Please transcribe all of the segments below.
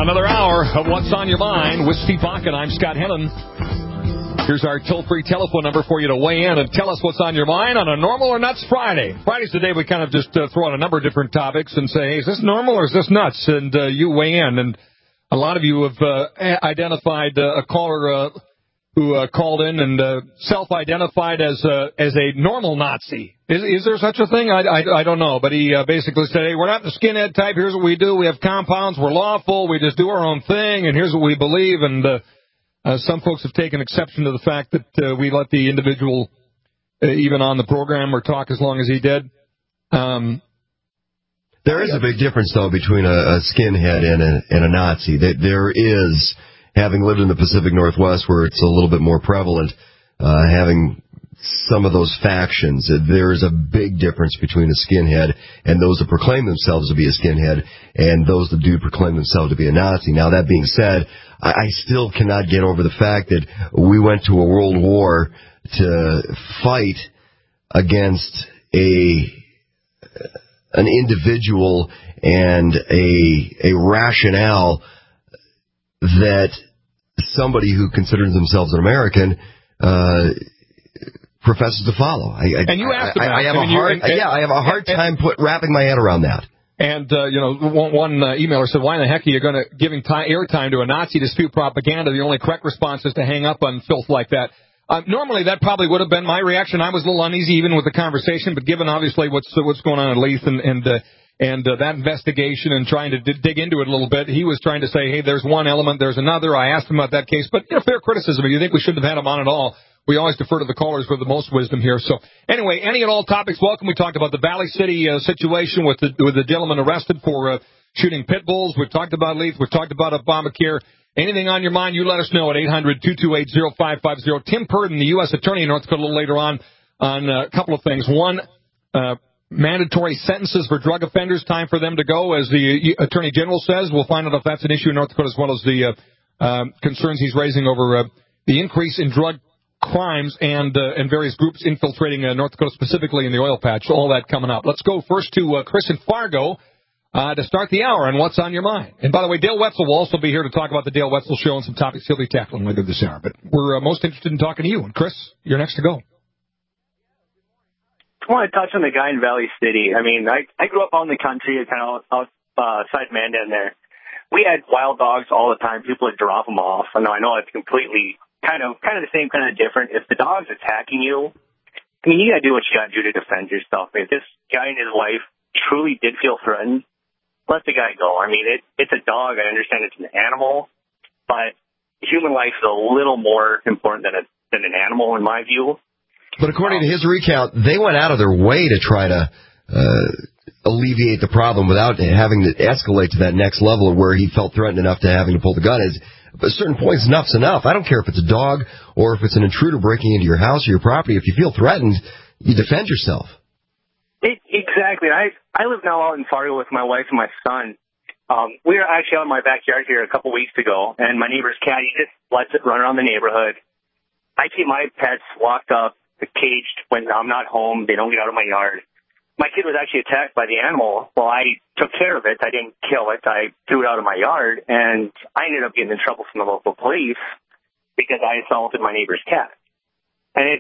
Another hour of What's on Your Mind with Steve Bakken. I'm Scott Hennon. Here's our toll-free telephone number for you to weigh in and tell us what's on your mind on a Normal or Nuts Friday. Friday's the day we kind of just throw out a number of different topics and say, hey, is this normal or is this nuts? And you weigh in. And a lot of you have identified a caller who called in and self-identified as a normal Nazi. Is there such a thing? I don't know. But he basically said, hey, we're not the skinhead type. Here's what we do. We have compounds. We're lawful. We just do our own thing. And here's what we believe. And some folks have taken exception to the fact that we let the individual even on the program or talk as long as he did. There is a big difference, though, between a skinhead and a Nazi. There is, having lived in the Pacific Northwest where it's a little bit more prevalent, having some of those factions, there is a big difference between a skinhead and those that proclaim themselves to be a skinhead and those that do proclaim themselves to be a Nazi. Now, that being said, I still cannot get over the fact that we went to a world war to fight against an individual and a rationale that somebody who considers themselves an American professes to follow. And you asked about I have a hard time wrapping my head around that. And, one emailer said, why in the heck are you going to giving airtime to a Nazi dispute propaganda? The only correct response is to hang up on filth like that. Normally, that probably would have been my reaction. I was a little uneasy even with the conversation, but given obviously what's going on at Leith and that investigation and trying to dig into it a little bit, he was trying to say, hey, there's one element, there's another. I asked him about that case, but fair criticism. If you think we shouldn't have had him on at all, we always defer to the callers with the most wisdom here. So anyway, any and all topics welcome. We talked about the Valley City situation with the gentleman arrested for shooting pit bulls. We've talked about Leith. We've talked about Obamacare. Anything on your mind, you let us know at 800-228-0550. Tim Purdon, the U.S. Attorney in North Dakota, a little later on a couple of things. One, mandatory sentences for drug offenders, time for them to go, as the Attorney General says. We'll find out if that's an issue in North Dakota, as well as the concerns he's raising over the increase in drug crimes and various groups infiltrating North Dakota, specifically in the oil patch. All that coming up. Let's go first to Chris in Fargo to start the hour on What's on Your Mind. And by the way, Dale Wetzel will also be here to talk about the Dale Wetzel Show and some topics he'll be tackling later this hour. But we're most interested in talking to you. And Chris, you're next to go. I want to touch on the guy in Valley City. I mean, I grew up out in the country, kind of outside Mandan there. We had wild dogs all the time. People would drop them off. I know it's completely kind of the same, kind of different. If the dog's attacking you, I mean, you got to do what you got to do to defend yourself. If this guy and his wife truly did feel threatened, let the guy go. I mean, it's a dog. I understand it's an animal, but human life is a little more important than an animal, in my view. But according to his recount, they went out of their way to try to alleviate the problem without having to escalate to that next level where he felt threatened enough to having to pull the gun. At a certain point, enough's enough. I don't care if it's a dog or if it's an intruder breaking into your house or your property. If you feel threatened, you defend yourself. Exactly. I live now out in Fargo with my wife and my son. We were actually out in my backyard here a couple weeks ago, and my neighbor's cat, he just lets it run around the neighborhood. I keep my pets locked up, caged when I'm not home. They don't get out of my yard. My kid was actually attacked by the animal. Well, I took care of it. I didn't kill it. I threw it out of my yard, and I ended up getting in trouble from the local police because I assaulted my neighbor's cat. And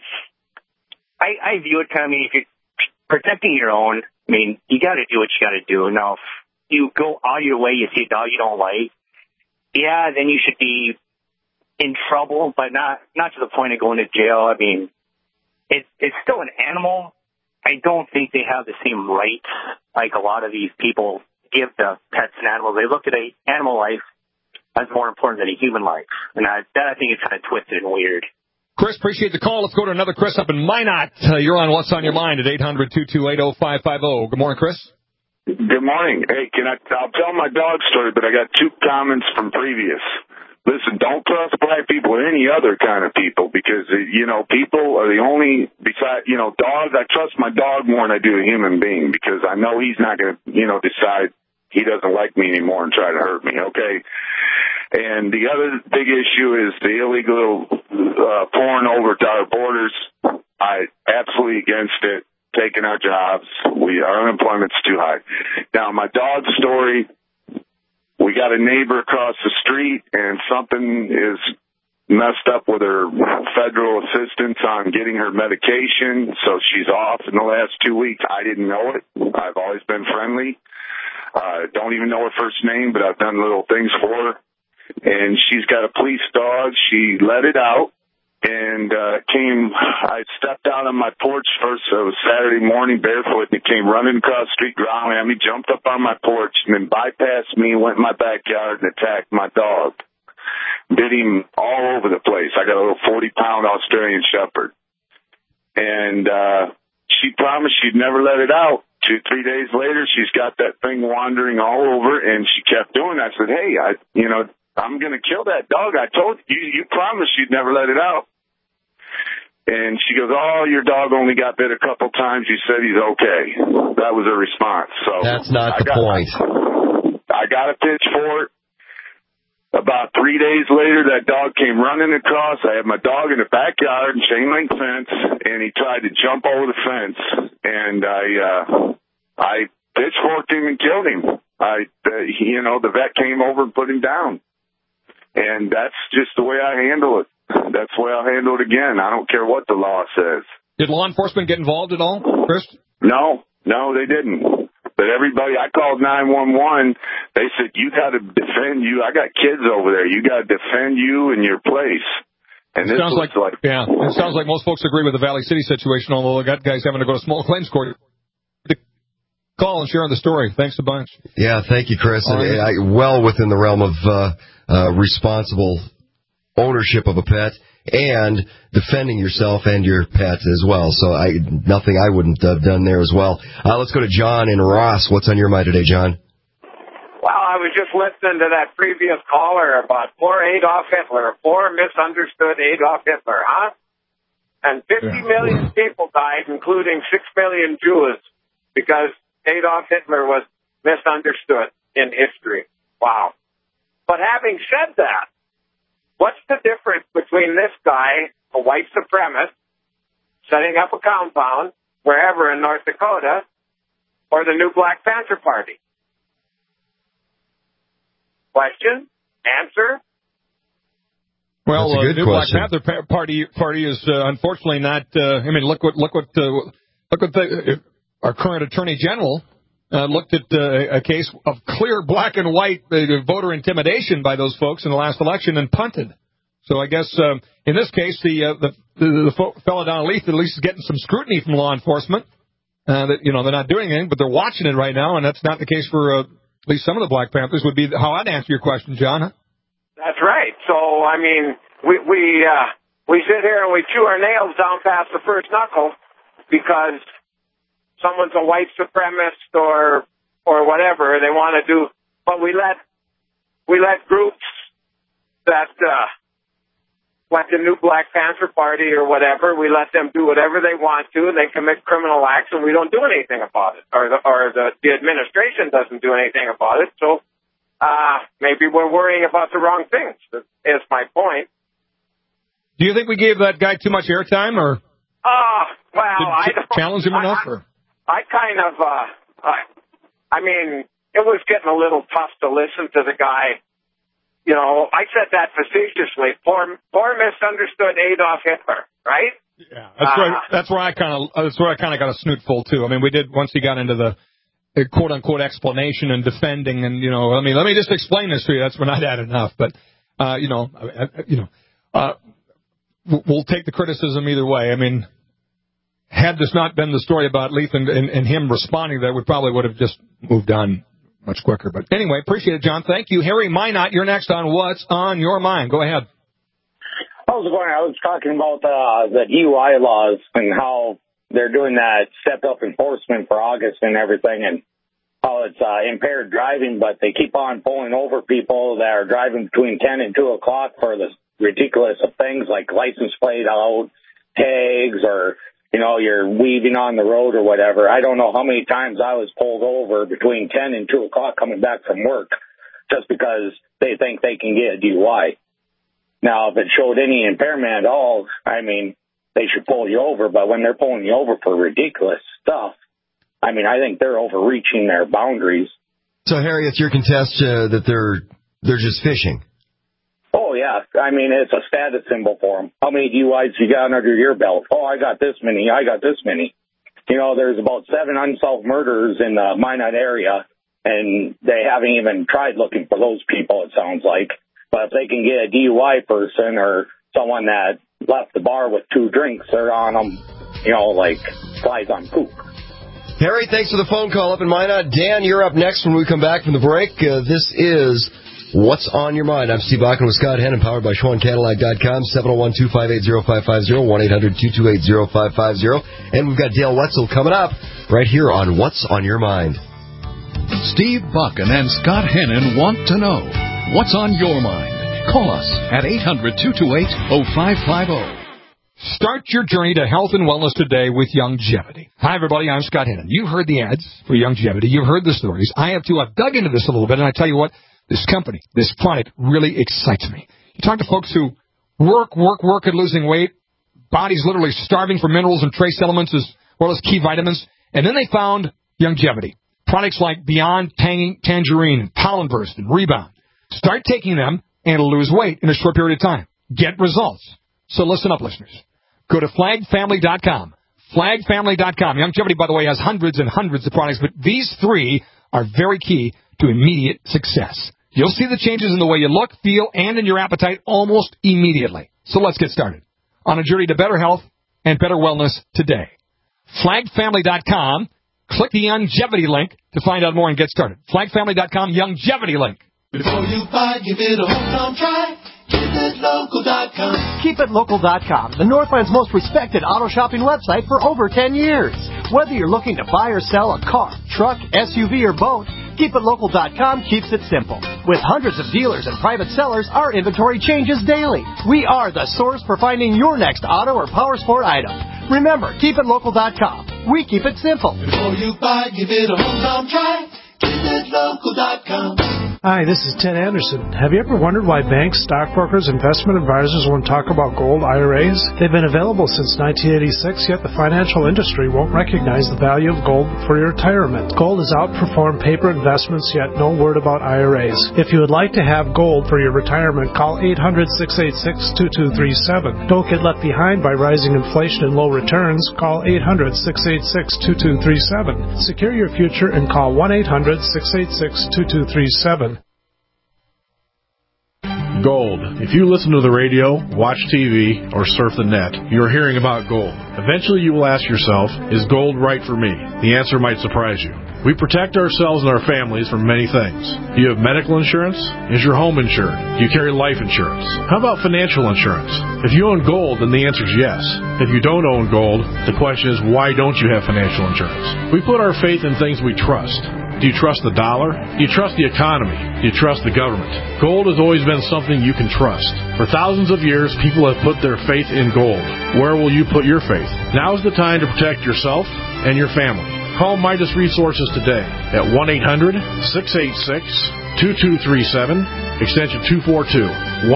I view it kind of, if you're protecting your own, you got to do what you got to do. Now, if you go out of your way, you see a dog you don't like, yeah, then you should be in trouble, but not to the point of going to jail. It's still an animal. I don't think they have the same rights like a lot of these people give to pets and animals. They look at an animal life as more important than a human life. And I think it's kind of twisted and weird. Chris, appreciate the call. Let's go to another Chris up in Minot. You're on What's on Your Mind at 800-228-0550. Good morning, Chris. Good morning. Hey, I'll tell my dog story, but I got two comments from previous. Listen, don't trust black people or any other kind of people because, people are the only, besides, dogs, I trust my dog more than I do a human being because I know he's not going to, decide he doesn't like me anymore and try to hurt me, okay? And the other big issue is the illegal pouring over to our borders. I absolutely against it, taking our jobs. Our unemployment's too high. Now, my dog story we got a neighbor across the street, and something is messed up with her federal assistance on getting her medication, so she's off in the last 2 weeks. I didn't know it. I've always been friendly. Don't even know her first name, but I've done little things for her. And she's got a police dog. She let it out and I stepped out on my porch first. It was Saturday morning, barefoot, and it came running across the street, growling at me, jumped up on my porch, and then bypassed me, went in my backyard and attacked my dog. Bit him all over the place. I got a little 40-pound Australian Shepherd. And she promised she'd never let it out. 2-3 days later, she's got that thing wandering all over, and she kept doing it. I said, hey, I'm going to kill that dog. I told you, you promised you'd never let it out. And she goes, oh, your dog only got bit a couple times. You said he's okay. That was her response. So that's not the point. I got a pitchfork. About 3 days later, that dog came running across. I had my dog in the backyard, chain link fence, and he tried to jump over the fence. And I pitchforked him and killed him. The vet came over and put him down. And that's just the way I handle it. That's the way I'll handle it again. I don't care what the law says. Did law enforcement get involved at all, Chris? No, they didn't. But everybody, I called 911. They said, you got to defend you. I got kids over there. You got to defend you and your place. And this sounds like it sounds like most folks agree with the Valley City situation, although they got guys having to go to small claims court to call and share the story. Thanks a bunch. Yeah, thank you, Chris. Well within the realm of responsible ownership of a pet and defending yourself and your pet as well. So nothing I wouldn't have done there as well. Let's go to John in Ross. What's on your mind today, John? Well, I was just listening to that previous caller about poor Adolf Hitler, poor misunderstood Adolf Hitler, huh? And 50 million people died, including 6 million Jews, because Adolf Hitler was misunderstood in history. Wow. But having said that, what's the difference between this guy, a white supremacist, setting up a compound wherever in North Dakota, or the new Black Panther Party? Question? Answer? Well, the new Black Panther Party is unfortunately not. Look what our current Attorney General looked at a case of clear black and white voter intimidation by those folks in the last election and punted. So I guess in this case, the fellow down at Leith at least is getting some scrutiny from law enforcement. That they're not doing anything, but they're watching it right now, and that's not the case for at least some of the Black Panthers. Would be how I'd answer your question, John. Huh? That's right. So we sit here and we chew our nails down past the first knuckle because someone's a white supremacist or whatever they want to do, but we let groups that like the new Black Panther Party or whatever, we let them do whatever they want to, and they commit criminal acts, and we don't do anything about it, or the administration doesn't do anything about it. So maybe we're worrying about the wrong things. Is my point. Do you think we gave that guy too much airtime, or I don't challenge him enough? Or? I kind of, it was getting a little tough to listen to the guy. I said that facetiously. Poor misunderstood Adolf Hitler, right? Yeah, that's where I kind of got a snootful too. I mean, we did once he got into the quote unquote explanation and defending, and let me just explain this to you. That's when I'd had enough. But we'll take the criticism either way. I mean, had this not been the story about Leith and him responding, that we probably would have just moved on much quicker. But anyway, appreciate it, John. Thank you. Harry Minot, you're next on What's on Your Mind. Go ahead. I was talking about the DUI laws and how they're doing that stepped-up enforcement for August and everything, and how it's impaired driving, but they keep on pulling over people that are driving between 10 and 2 o'clock for the ridiculous of things like license plate out, tags, or you're weaving on the road or whatever. I don't know how many times I was pulled over between 10 and 2 o'clock coming back from work just because they think they can get a DUI. Now, if it showed any impairment at all, they should pull you over. But when they're pulling you over for ridiculous stuff, I think they're overreaching their boundaries. So, Harry, it's your contest that they're just fishing. Oh, yeah. I mean, it's a status symbol for them. How many DUIs you got under your belt? Oh, I got this many. I got this many. You know, there's about 7 unsolved murders in the Minot area, and they haven't even tried looking for those people, it sounds like. But if they can get a DUI person or someone that left the bar with 2 drinks, they're on them, you know, like flies on poop. Harry, thanks for the phone call up in Minot. Dan, you're up next when we come back from the break. This is What's on Your Mind. I'm Steve Bakken with Scott Hennon, powered by SchwannCadillac.com, 701-258-0550, 1-800-228-0550. And we've got Dale Wetzel coming up right here on What's on Your Mind. Steve Bakken and Scott Hennon want to know, what's on your mind? Call us at 800-228-0550. Start your journey to health and wellness today with Youngevity. Hi, everybody. I'm Scott Hennon. You've heard the ads for Youngevity. You've heard the stories. I have too. I've dug into this a little bit, and I tell you what, this company, this product really excites me. You talk to folks who work at losing weight, bodies literally starving for minerals and trace elements as well as key vitamins, and then they found Youngevity. Products like Beyond Tangerine, Pollen Burst, and Rebound. Start taking them and lose weight in a short period of time. Get results. So listen up, listeners. Go to flagfamily.com. Flagfamily.com. Youngevity, by the way, has hundreds and hundreds of products, but these 3 are very key to immediate success. You'll see the changes in the way you look, feel, and in your appetite almost immediately. So let's get started on a journey to better health and better wellness today. Flagfamily.com. Click the Youngevity link to find out more and get started. Flagfamily.com, Youngevity link. Before you buy, give it a home try. KeepItLocal.com. KeepItLocal.com, the Northland's most respected auto shopping website for over 10 years. Whether you're looking to buy or sell a car, truck, SUV, or boat, KeepItLocal.com keeps it simple. With hundreds of dealers and private sellers, our inventory changes daily. We are the source for finding your next auto or power sport item. Remember, KeepItLocal.com. We keep it simple. Before you buy, give it a home try. KeepItLocal.com. Hi, this is Ted Anderson. Have you ever wondered why banks, stockbrokers, investment advisors won't talk about gold IRAs? They've been available since 1986, yet the financial industry won't recognize the value of gold for your retirement. Gold has outperformed paper investments, yet no word about IRAs. If you would like to have gold for your retirement, call 800-686-2237. Don't get left behind by rising inflation and low returns. Call 800-686-2237. Secure your future and call 1-800-686-2237. Gold. If you listen to the radio, watch TV, or surf the net, you're hearing about gold. Eventually you will ask yourself, is gold right for me? The answer might surprise you. We protect ourselves and our families from many things. Do you have medical insurance? Is your home insured? Do you carry life insurance? How about financial insurance? If you own gold, then the answer is yes. If you don't own gold, the question is, why don't you have financial insurance? We put our faith in things we trust. Do you trust the dollar? Do you trust the economy? Do you trust the government? Gold has always been something you can trust. For thousands of years, people have put their faith in gold. Where will you put your faith? Now is the time to protect yourself and your family. Call Midas Resources today at 1-800-686-2237, extension 242.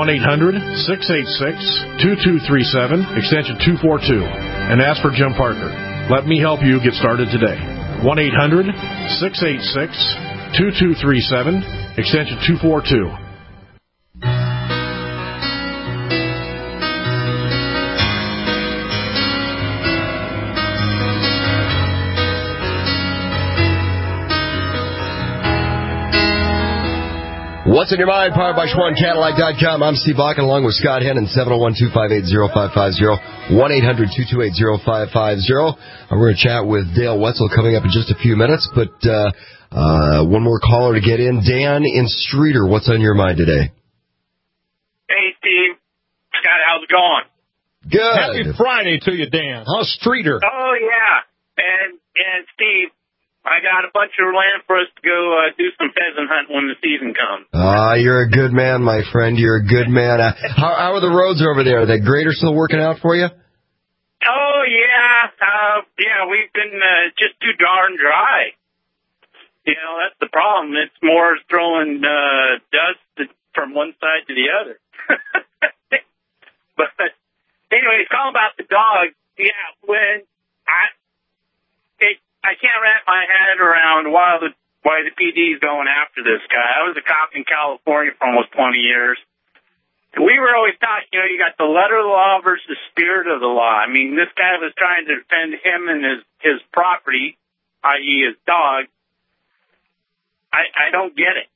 1-800-686-2237, extension 242. And ask for Jim Parker. Let me help you get started today. 1-800-686-2237, extension 242. What's in your mind? Powered by SchwannCadillac.com. I'm Steve Bakken along with Scott Hennon, 701-258-0550, 1-800-228-0550. We're going to chat with Dale Wetzel coming up in just a few minutes, but one more caller to get in. Dan in Streeter, what's on your mind today? Hey, Steve. Scott, how's it going? Good. Happy Friday to you, Dan. How's Streeter? Oh, yeah. And Steve, I got a bunch of land for us to go do some pheasant hunting when the season comes. You're a good man, my friend. You're a good man. How are the roads over there? Are the graders still working out for you? Oh, yeah. Yeah, we've been just too darn dry. You know, that's the problem. It's more throwing dust from one side to the other. But anyway, calling about the dog. Yeah, when I can't wrap my head around why the why the PD is going after this guy. I was a cop in California for almost 20 years. We were always taught, you got the letter of the law versus the spirit of the law. I mean, this guy was trying to defend him and his property, i.e. his dog. I don't get it,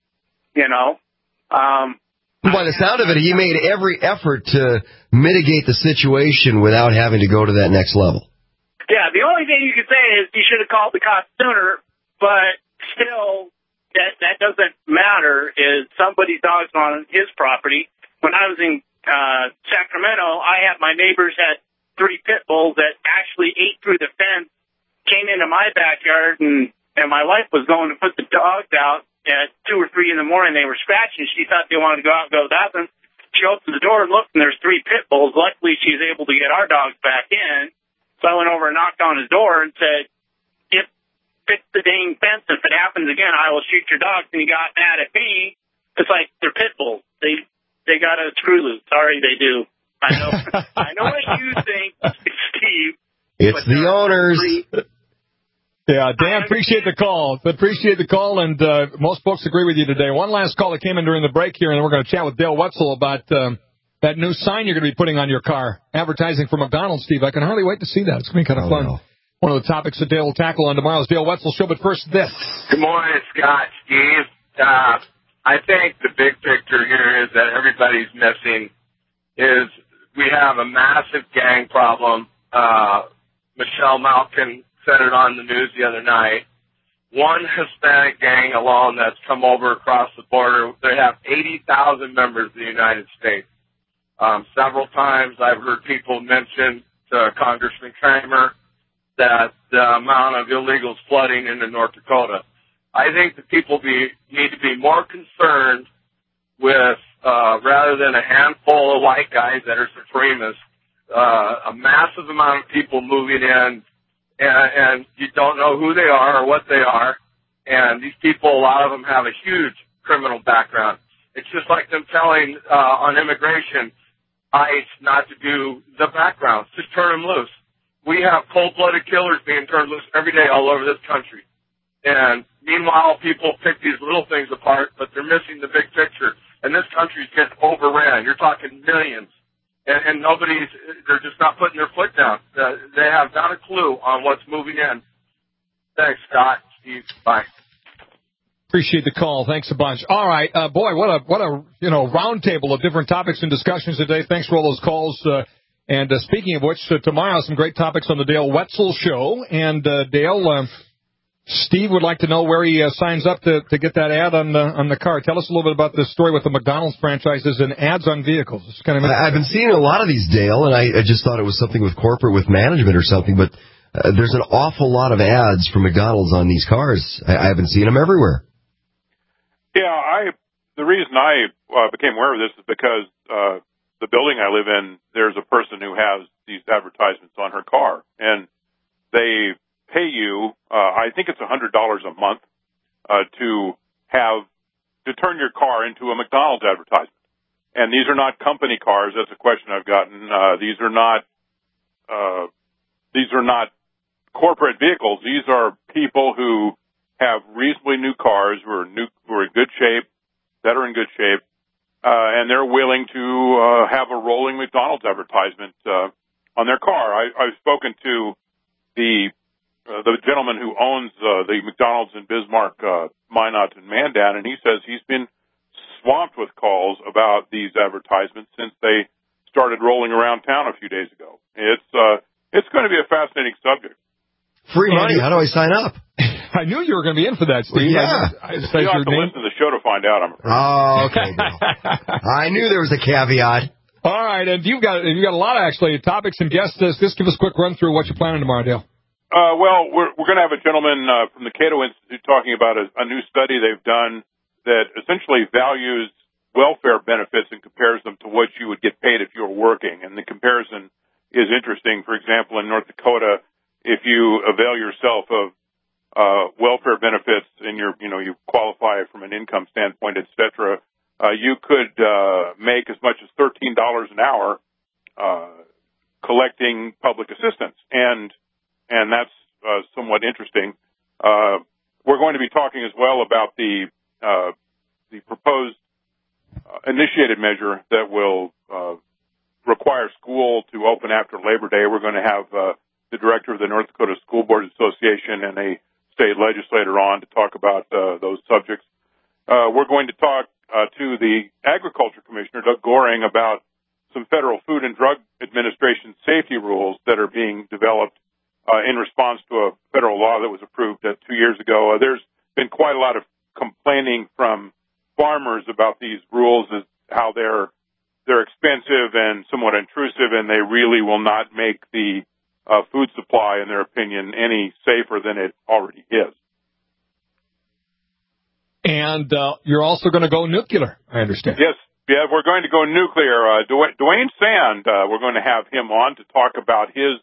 By the sound of it, he made every effort to mitigate the situation without having to go to that next level. Yeah, the only thing you could say is you should have called the cops sooner, but still, that doesn't matter. Is somebody's dog's on his property. When I was in Sacramento, my neighbors had 3 pit bulls that actually ate through the fence, came into my backyard, and my wife was going to put the dogs out at 2 or 3 in the morning. They were scratching. She thought they wanted to go out and go to the bathroom. She opened the door and looked, and there's 3 pit bulls. Luckily, she was able to get our dogs back in. So I went over and knocked on his door and said, fix the dang fence. If it happens again, I will shoot your dogs. And he got mad at me. It's like they're pit bulls. They got a screw loose. Sorry, they do. I know what you think, Steve. It's the owners. Yeah, Dan, appreciate the call. And most folks agree with you today. One last call that came in during the break here, and we're going to chat with Dale Wetzel about that new sign you're going to be putting on your car, advertising for McDonald's, Steve. I can hardly wait to see that. It's going to be kind of fun. No. One of the topics that Dale will tackle on tomorrow's Dale Wetzel Show. But first, this. Good morning, Scott, Steve. I think the big picture here is that everybody's missing is we have a massive gang problem. Michelle Malkin said it on the news the other night. One Hispanic gang alone that's come over across the border, they have 80,000 members in the United States. Several times I've heard people mention to Congressman Kramer that the amount of illegals flooding into North Dakota. I think that people need to be more concerned with, rather than a handful of white guys that are supremacists, a massive amount of people moving in, and you don't know who they are or what they are. And these people, a lot of them have a huge criminal background. It's just like them telling on immigration, ICE not to do the backgrounds. Just turn them loose. We have cold-blooded killers being turned loose every day all over this country. And meanwhile, people pick these little things apart, but they're missing the big picture. And this country's getting overran. You're talking millions. And they're just not putting their foot down. They have not a clue on what's moving in. Thanks, Scott. Steve, bye. Appreciate the call. Thanks a bunch. All right, boy, what a roundtable of different topics and discussions today. Thanks for all those calls. And speaking of which, tomorrow some great topics on the Dale Wetzel Show. And Dale, Steve would like to know where he signs up to get that ad on the car. Tell us a little bit about this story with the McDonald's franchises and ads on vehicles. It's kind of I've been seeing a lot of these, Dale, and I just thought it was something with corporate, with management or something. But there's an awful lot of ads for McDonald's on these cars. I've been seeing them everywhere. Yeah, the reason I became aware of this is because the building I live in, there's a person who has these advertisements on her car, and they pay you, I think it's $100 a month, to turn your car into a McDonald's advertisement. And these are not company cars. That's a question I've gotten. These are not corporate vehicles. These are people who have reasonably new cars, who are in good shape, that are in good shape, and they're willing to have a rolling McDonald's advertisement on their car. I've spoken to the gentleman who owns the McDonald's in Bismarck, Minot, and Mandan, and he says he's been swamped with calls about these advertisements since they started rolling around town a few days ago. It's going to be a fascinating subject. Free money. How do I sign up? I knew you were going to be in for that, Steve. Yeah. You'll have to listen to the show to find out. Oh, okay. I knew there was a caveat. All right, and you've got a lot of actually topics and guests. Just give us a quick run through what you're planning tomorrow, Dale. Well, we're going to have a gentleman from the Cato Institute talking about a new study they've done that essentially values welfare benefits and compares them to what you would get paid if you were working. And the comparison is interesting. For example, in North Dakota, if you avail yourself of welfare benefits and you qualify from an income standpoint, et cetera, you could make as much as $13 an hour collecting public assistance, and that's somewhat interesting. we're going to be talking as well about the proposed initiated measure that will require school to open after Labor Day. We're going to have the director of the North Dakota School Board Association and a state legislator on to talk about those subjects. We're going to talk to the Agriculture Commissioner, Doug Goring, about some federal Food and Drug Administration safety rules that are being developed in response to a federal law that was approved 2 years ago. There's been quite a lot of complaining from farmers about these rules, as how they're expensive and somewhat intrusive, and they really will not make the food supply, in their opinion, any safer than it already is. And you're also going to go nuclear, I understand. Yes. Yeah, we're going to go nuclear. Dwayne Sand, we're going to have him on to talk about his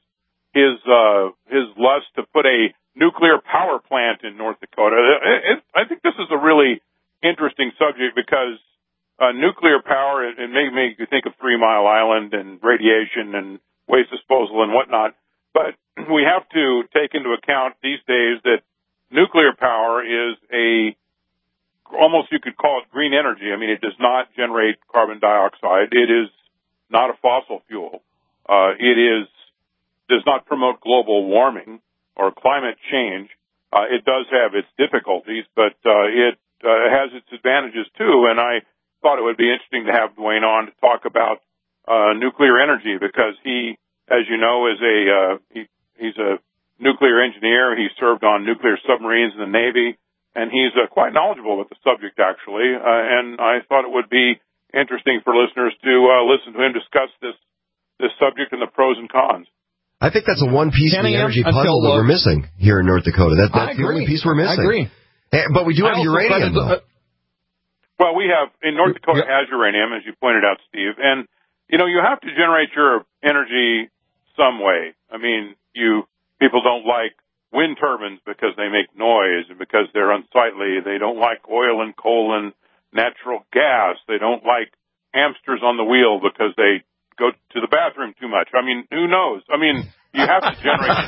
lust to put a nuclear power plant in North Dakota. I think this is a really interesting subject because nuclear power, it may make you think of 3 Mile Island and radiation and waste disposal and whatnot, but we have to take into account these days that nuclear power is almost you could call it green energy. I mean, it does not generate carbon dioxide. It is not a fossil fuel. It does not promote global warming or climate change. It does have its difficulties, but it has its advantages too. And I thought it would be interesting to have Dwayne on to talk about nuclear energy because he, as you know, is he's a nuclear engineer. He served on nuclear submarines in the Navy. And he's quite knowledgeable with the subject, actually. And I thought it would be interesting for listeners to listen to him discuss this subject and the pros and cons. I think that's a one piece of the energy puzzle that we're missing here in North Dakota. That's the only piece we're missing. I agree. But we do have uranium, though. Well, we have, in North Dakota has uranium, as you pointed out, Steve. And, you know, you have to generate your energy some way. I mean, people don't like wind turbines because they make noise and because they're unsightly. They don't like oil and coal and natural gas. They don't like hamsters on the wheel because they go to the bathroom too much. I mean, who knows? I mean, you have to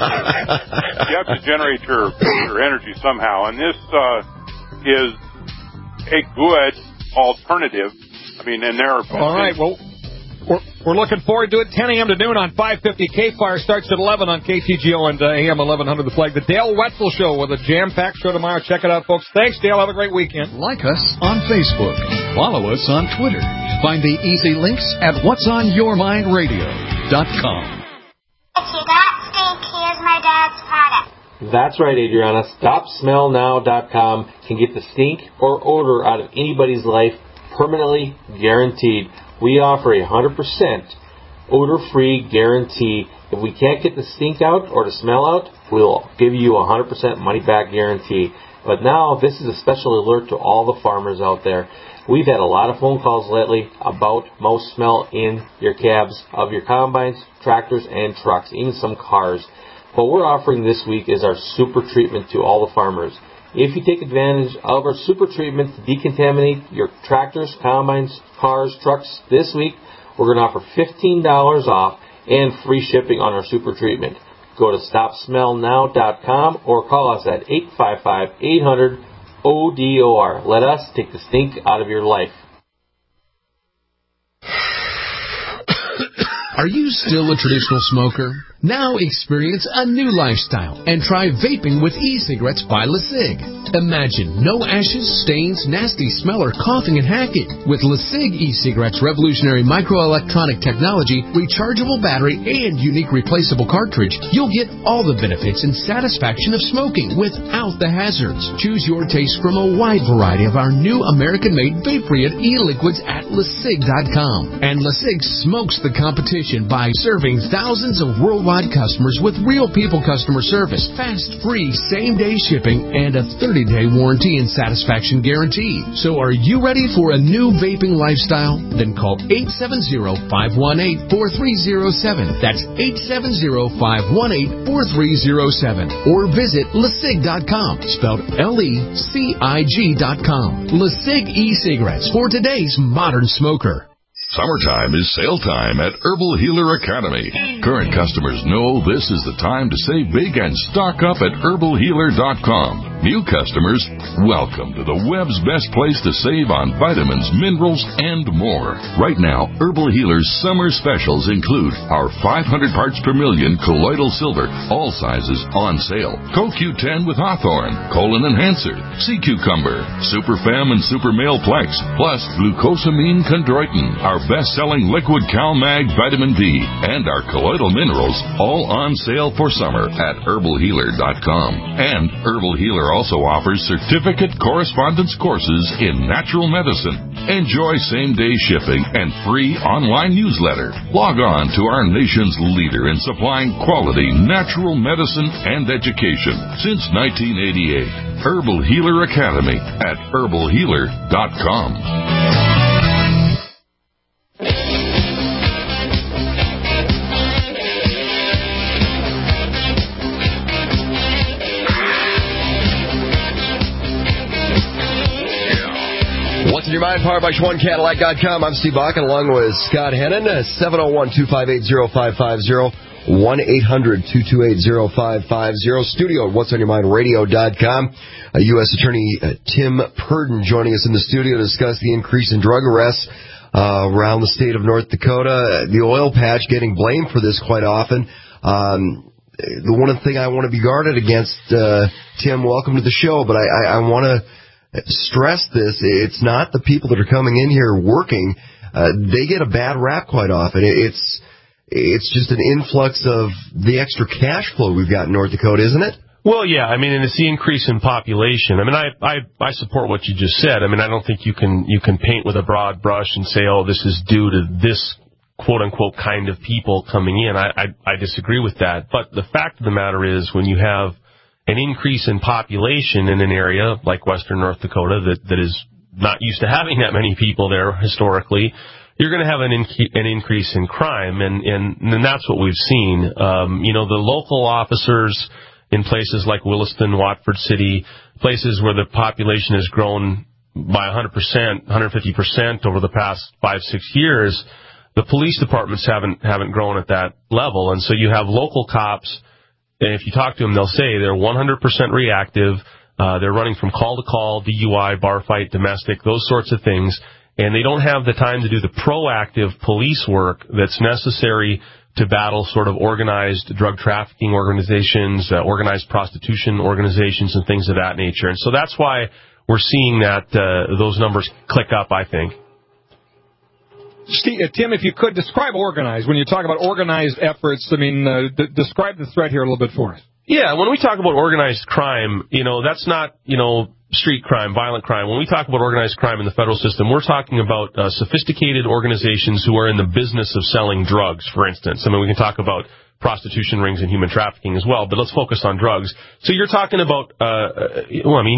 generate your energy somehow, and this is a good alternative. I mean, and there are all right. Well, we're looking forward to it. 10 a.m. to noon on 550. K-Fire starts at 11 on KTGO and AM 1100 The Flag. The Dale Wetzel Show with a jam-packed show tomorrow. Check it out, folks. Thanks, Dale. Have a great weekend. Like us on Facebook. Follow us on Twitter. Find the easy links at whatsonyourmindradio.com. If you got stink, here's my dad's product. That's right, Adriana. StopSmellNow.com can get the stink or odor out of anybody's life permanently guaranteed. We offer a 100% odor-free guarantee. If we can't get the stink out or the smell out, we'll give you a 100% money-back guarantee. But now, this is a special alert to all the farmers out there. We've had a lot of phone calls lately about mouse smell in your cabs of your combines, tractors, and trucks, even some cars. What we're offering this week is our super treatment to all the farmers. If you take advantage of our super treatment to decontaminate your tractors, combines, cars, trucks this week, we're going to offer $15 off and free shipping on our super treatment. Go to StopSmellNow.com or call us at 855-800-ODOR. Let us take the stink out of your life. Are you still a traditional smoker? Now experience a new lifestyle and try vaping with e-cigarettes by LeSig. Imagine no ashes, stains, nasty smell, or coughing and hacking. With LeSig e-cigarettes' revolutionary microelectronic technology, rechargeable battery, and unique replaceable cartridge, you'll get all the benefits and satisfaction of smoking without the hazards. Choose your taste from a wide variety of our new American-made vape-free e-liquids at LeSig.com. And LeSig smokes the competition by serving thousands of worldwide customers with real people customer service, fast, free, same-day shipping, and a 30-day warranty and satisfaction guarantee. So are you ready for a new vaping lifestyle? Then call 870-518-4307. That's 870-518-4307. Or visit LeSig.com, spelled LECIG.com. LeSig e-cigarettes for today's modern smoker. Summertime is sale time at Herbal Healer Academy. Current customers know this is the time to save big and stock up at herbalhealer.com. New customers, welcome to the web's best place to save on vitamins, minerals, and more. Right now, Herbal Healer's summer specials include our 500 parts per million colloidal silver, all sizes on sale. CoQ10 with Hawthorne, Colon Enhancer, Sea Cucumber, Super Fem and Super Male Plex, plus glucosamine chondroitin, our best-selling liquid CalMag vitamin D, and our colloidal minerals, all on sale for summer at herbalhealer.com. And Herbal Healer also offers certificate correspondence courses in natural medicine. Enjoy same-day shipping and free online newsletter. Log on to our nation's leader in supplying quality natural medicine and education since 1988. Herbal Healer Academy at herbalhealer.com. What's in your mind? Powered by SchwannCadillac.com. I'm Steve Bakken along with Scott Hennon. 701-258-0550. 1-800-228-0550. Studio at what'sonyourmindradio.com. U.S. Attorney Tim Purdon joining us in the studio to discuss the increase in drug arrests around the state of North Dakota. The oil patch getting blamed for this quite often. The one thing I want to be guarded against, Tim, welcome to the show, but I want to stress this. It's not the people that are coming in here working. They get a bad rap quite often. It's just an influx of the extra cash flow we've got in North Dakota, isn't it? Well, yeah. I mean, and it's the increase in population. I mean, I support what you just said. I mean, I don't think you can paint with a broad brush and say, oh, this is due to this quote unquote kind of people coming in. I disagree with that. But the fact of the matter is, when you have an increase in population in an area like western North Dakota that is not used to having that many people there historically, you're going to have an increase in crime, and that's what we've seen. The local officers in places like Williston, Watford City, places where the population has grown by 100%, 150% over the past 5-6 years, the police departments haven't grown at that level, and so you have local cops. And if you talk to them, they'll say they're 100% reactive. They're running from call to call, DUI, bar fight, domestic, those sorts of things. And they don't have the time to do the proactive police work that's necessary to battle sort of organized drug trafficking organizations, organized prostitution organizations, and things of that nature. And so that's why we're seeing that those numbers click up, I think. Steve, Tim, if you could describe organized. When you talk about organized efforts, I mean, describe the threat here a little bit for us. Yeah, when we talk about organized crime, that's not, street crime, violent crime. When we talk about organized crime in the federal system, we're talking about sophisticated organizations who are in the business of selling drugs, for instance. I mean, we can talk about prostitution rings and human trafficking as well, but let's focus on drugs. So you're talking about, the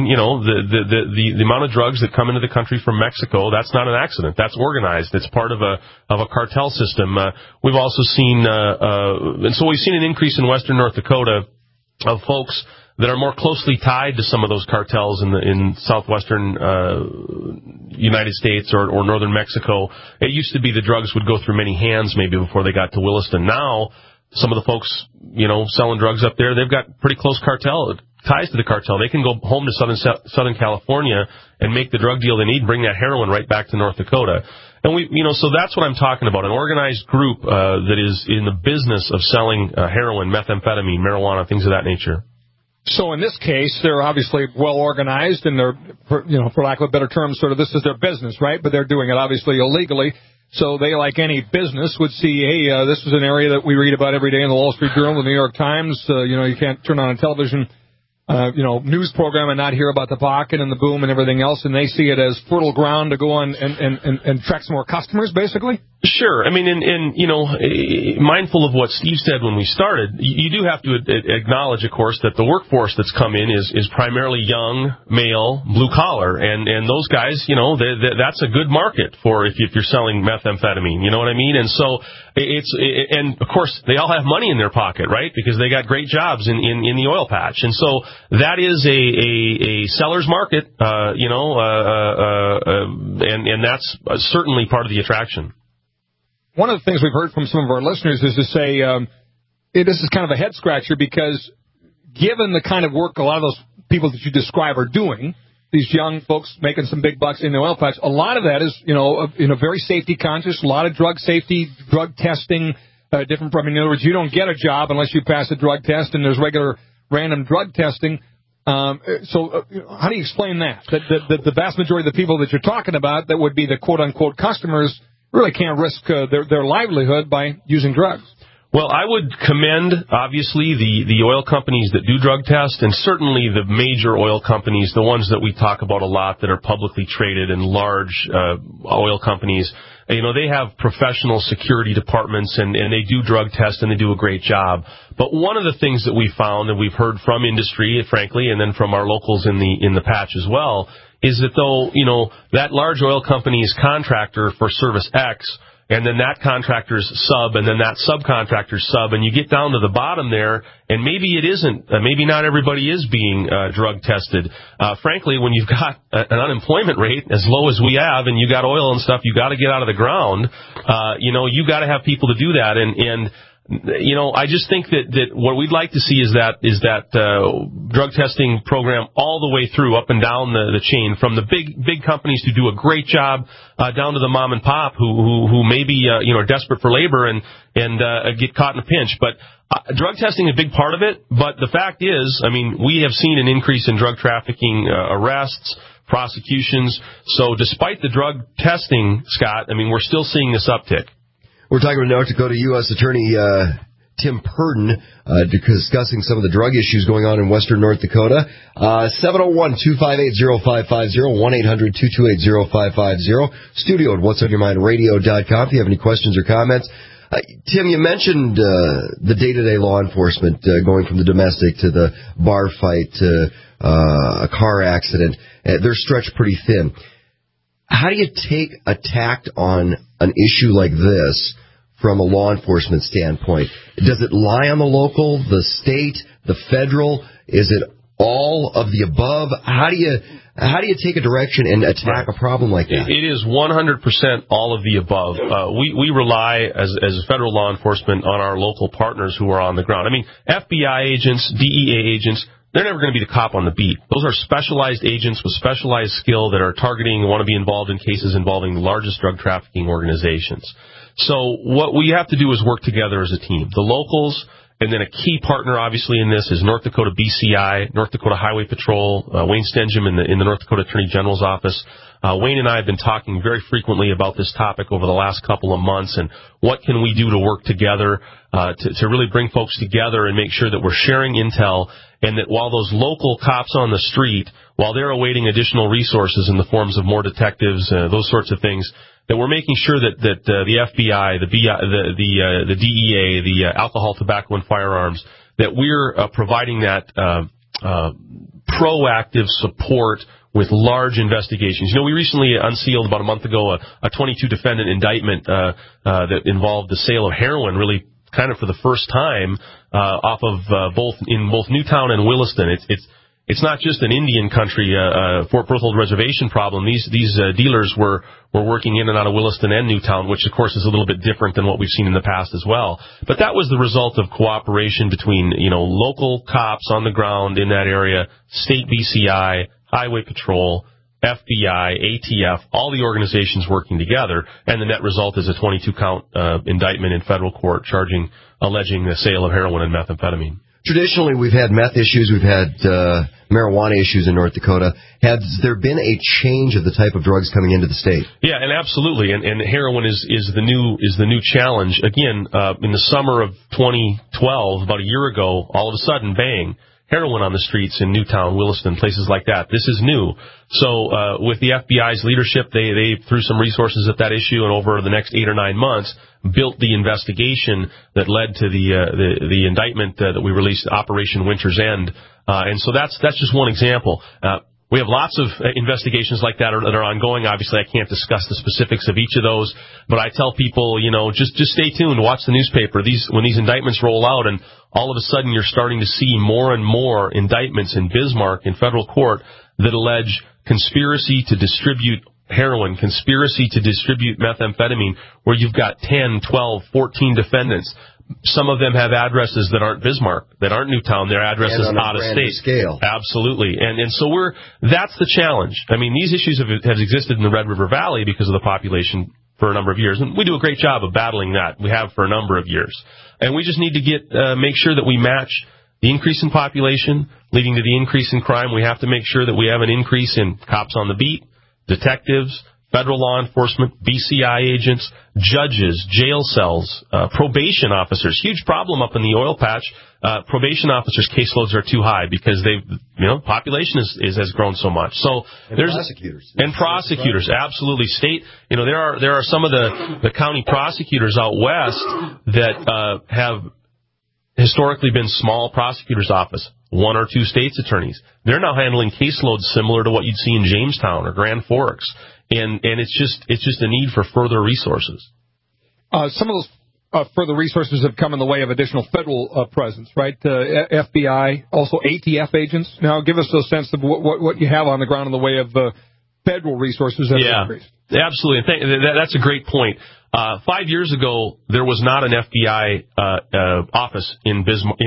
amount of drugs that come into the country from Mexico. That's not an accident. That's organized. It's part of a cartel system. We've also seen, and so we've seen an increase in western North Dakota of folks that are more closely tied to some of those cartels in southwestern United States or northern Mexico. It used to be the drugs would go through many hands maybe before they got to Williston. Now, some of the folks, selling drugs up there, they've got pretty close cartel ties to the cartel. They can go home to Southern California and make the drug deal they need, bring that heroin right back to North Dakota. And so that's what I'm talking about, an organized group that is in the business of selling heroin, methamphetamine, marijuana, things of that nature. So in this case, they're obviously well organized, and they're, for lack of a better term, sort of this is their business, right? But they're doing it obviously illegally. So they, like any business, would see, hey, this is an area that we read about every day in the Wall Street Journal, the New York Times. You can't turn on a television, news program and not hear about the pocket and the boom and everything else. And they see it as fertile ground to go on and attract some more customers, basically. Sure. I mean, mindful of what Steve said when we started, you do have to acknowledge, of course, that the workforce that's come in is primarily young, male, blue collar, and those guys, that's a good market for if you're selling methamphetamine. You know what I mean? And so and of course they all have money in their pocket, right? Because they got great jobs in the oil patch, and so that is a seller's market, and that's certainly part of the attraction. one of the things we've heard from some of our listeners is to say this is kind of a head scratcher because given the kind of work a lot of those people that you describe are doing, these young folks making some big bucks in the oil patch, a lot of that is, very safety conscious, a lot of drug safety, drug testing, different from, in other words, you don't get a job unless you pass a drug test, and there's regular random drug testing. How do you explain that? That the vast majority of the people that you're talking about that would be the quote-unquote customers really can't risk their livelihood by using drugs. Well, I would commend, obviously, the oil companies that do drug tests, and certainly the major oil companies, the ones that we talk about a lot that are publicly traded and large oil companies. They have professional security departments, and they do drug tests, and they do a great job. But one of the things that we found, and we've heard from industry, frankly, and then from our locals in the patch as well, is that though, that large oil company's contractor for Service X, and then that contractor's sub, and then that subcontractor's sub, and you get down to the bottom there, and maybe it isn't, maybe not everybody is being drug tested. Frankly, when you've got an unemployment rate as low as we have, and you got oil and stuff, you got to get out of the ground. You got to have people to do that, and I just think that what we'd like to see is that drug testing program all the way through, up and down the chain, from the big companies who do a great job down to the mom and pop who maybe are desperate for labor and get caught in a pinch. But drug testing is a big part of it. But the fact is, we have seen an increase in drug trafficking arrests, prosecutions. So despite the drug testing, Scott, we're still seeing this uptick. We're talking with North Dakota U.S. Attorney Tim Purdon discussing some of the drug issues going on in western North Dakota. 701-258-0550, 1-800-228-0550. Studio at whatsonyourmindradio.com if you have any questions or comments. Tim, you mentioned the day-to-day law enforcement going from the domestic to the bar fight to a car accident. They're stretched pretty thin. How do you take a tact on an issue like this from a law enforcement standpoint? Does it lie on the local, the state, the federal? Is it all of the above? How do you take a direction and attack a problem like that? It is 100% all of the above. We rely as federal law enforcement on our local partners who are on the ground. FBI agents, DEA agents, they're never going to be the cop on the beat. Those are specialized agents with specialized skill that are targeting and want to be involved in cases involving the largest drug trafficking organizations. So what we have to do is work together as a team. The locals, and then a key partner, obviously, in this is North Dakota BCI, North Dakota Highway Patrol, Wayne Stenjum in the North Dakota Attorney General's office. Wayne and I have been talking very frequently about this topic over the last couple of months, and what can we do to work together to really bring folks together and make sure that we're sharing intel, and that while those local cops on the street, while they're awaiting additional resources in the forms of more detectives, those sorts of things, that we're making sure that the FBI, the DEA, the alcohol, tobacco, and firearms, that we're providing that proactive support with large investigations. We recently unsealed about a month ago a 22-defendant indictment that involved the sale of heroin, really kind of for the first time off of both Newtown and Williston. It's not just an Indian country, Fort Berthold Reservation problem. These dealers were working in and out of Williston and Newtown, which of course is a little bit different than what we've seen in the past as well. But that was the result of cooperation between, local cops on the ground in that area, state BCI, Highway Patrol, FBI, ATF, all the organizations working together, and the net result is a 22-count indictment in federal court alleging the sale of heroin and methamphetamine. Traditionally, we've had meth issues, we've had marijuana issues in North Dakota. Has there been a change of the type of drugs coming into the state? Yeah, and absolutely. And heroin is the new challenge. Again, in the summer of 2012, about a year ago, all of a sudden, bang, heroin on the streets in Newtown, Williston, places like that. This is new. So with the FBI's leadership, they threw some resources at that issue, and over the next 8 or 9 months, built the investigation that led to the indictment that we released, Operation Winter's End. And so that's just one example. We have lots of investigations like that that are ongoing. Obviously, I can't discuss the specifics of each of those, but I tell people, just stay tuned, watch the newspaper. When these indictments roll out, and all of a sudden you're starting to see more and more indictments in Bismarck in federal court that allege conspiracy to distribute heroin, conspiracy to distribute methamphetamine, where you've got 10, 12, 14 defendants. Some of them have addresses that aren't Bismarck, that aren't Newtown. Their addresses out of state. Scale. Absolutely. And so that's the challenge. I mean, these issues have existed in the Red River Valley because of the population for a number of years. And we do a great job of battling that. We have for a number of years. And we just need to make sure that we match the increase in population leading to the increase in crime. We have to make sure that we have an increase in cops on the beat, detectives, federal law enforcement, BCI agents, judges, jail cells, probation officers. Huge problem up in the oil patch. Probation officers' caseloads are too high because population has grown so much. So there's prosecutors, absolutely. State, there are some of the county prosecutors out west that have historically been small prosecutor's office, 1 or 2 state's attorneys. They're now handling caseloads similar to what you'd see in Jamestown or Grand Forks. And it's just a need for further resources. Some of those further resources have come in the way of additional federal presence, right? FBI, also ATF agents. Now, give us a sense of what you have on the ground in the way of federal resources that have increased. Absolutely. That's a great point. 5 years ago, there was not an FBI office in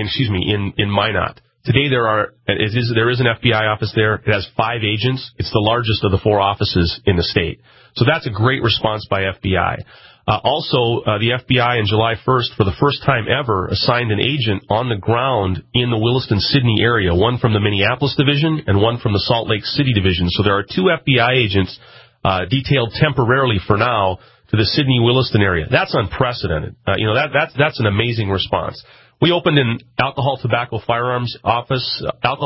Minot. Today there is an FBI office there. It has 5 agents. It's the largest of the 4 offices in the state. So that's a great response by FBI. Also, the FBI on July 1st, for the first time ever, assigned an agent on the ground in the Williston-Sydney area, one from the Minneapolis division and one from the Salt Lake City division. So there are 2 FBI agents detailed temporarily for now to the Sydney-Williston area. That's unprecedented. That's an amazing response. We opened an alcohol, tobacco, and firearms office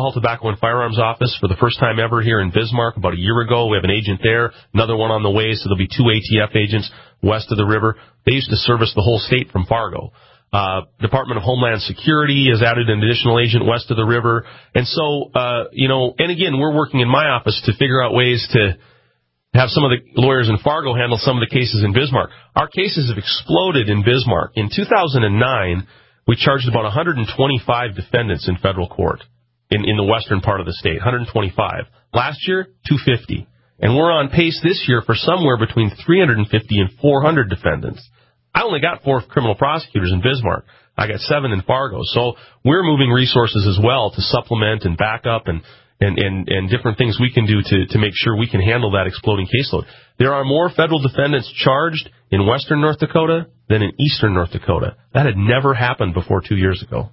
for the first time ever here in Bismarck about a year ago. We have an agent there, another one on the way, so there'll be 2 ATF agents west of the river. They used to service the whole state from Fargo. Department of Homeland Security has added an additional agent west of the river. And so, and again, we're working in my office to figure out ways to have some of the lawyers in Fargo handle some of the cases in Bismarck. Our cases have exploded in Bismarck. In 2009, we charged about 125 defendants in federal court in the western part of the state, 125. Last year, 250. And we're on pace this year for somewhere between 350 and 400 defendants. I only got 4 criminal prosecutors in Bismarck. I got 7 in Fargo. So we're moving resources as well to supplement and back up and different things we can do to make sure we can handle that exploding caseload. There are more federal defendants charged in western North Dakota than in eastern North Dakota. That had never happened before 2 years ago.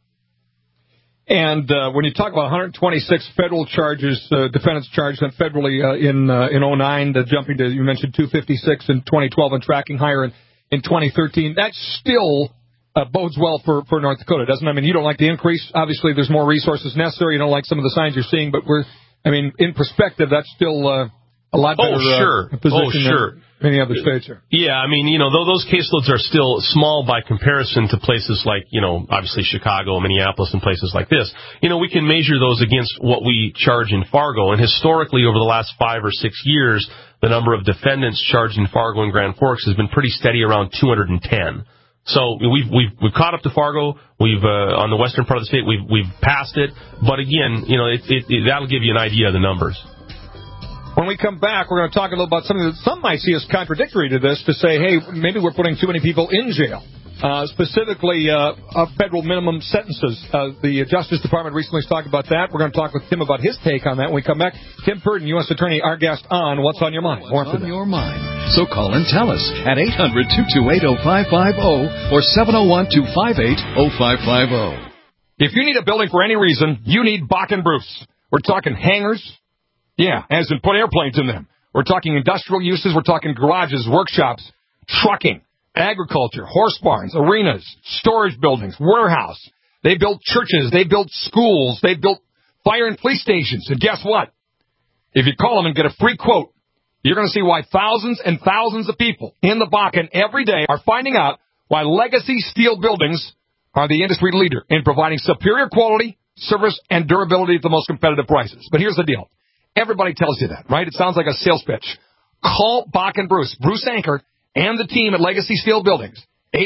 And when you talk about 126 federal charges, defendants charged federally in 09, jumping to, you mentioned 256 in 2012 and tracking higher in 2013, that still bodes well for North Dakota, doesn't it? I mean, you don't like the increase. Obviously, there's more resources necessary. You don't like some of the signs you're seeing, but in perspective, that's still a lot better position than many other states are. Yeah, I mean, though those caseloads are still small by comparison to places like, obviously Chicago, Minneapolis, and places like this. We can measure those against what we charge in Fargo. And historically, over the last 5 or 6 years, the number of defendants charged in Fargo and Grand Forks has been pretty steady around 210. So we've caught up to Fargo. We've on the western part of the state, we've passed it. But again, that'll give you an idea of the numbers. When we come back, we're going to talk a little about something that some might see as contradictory to this, to say, hey, maybe we're putting too many people in jail. Specifically, federal minimum sentences. The Justice Department recently talked about that. We're going to talk with Tim about his take on that when we come back. Tim Purdon, U.S. Attorney, our guest on What's on Your Mind. What's on your mind? So call and tell us at 800-228-0550 or 701-258-0550. If you need a building for any reason, you need Bach & Bruce. We're talking hangars. Yeah, as in put airplanes in them. We're talking industrial uses. We're talking garages, workshops, trucking, agriculture, horse barns, arenas, storage buildings, warehouse. They built churches. They built schools. They built fire and police stations. And guess what? If you call them and get a free quote, you're going to see why thousands and thousands of people in the Bakken every day are finding out why Legacy Steel Buildings are the industry leader in providing superior quality, service, and durability at the most competitive prices. But here's the deal. Everybody tells you that, right? It sounds like a sales pitch. Call Bach & Bruce, Bruce Anchor, and the team at Legacy Steel Buildings.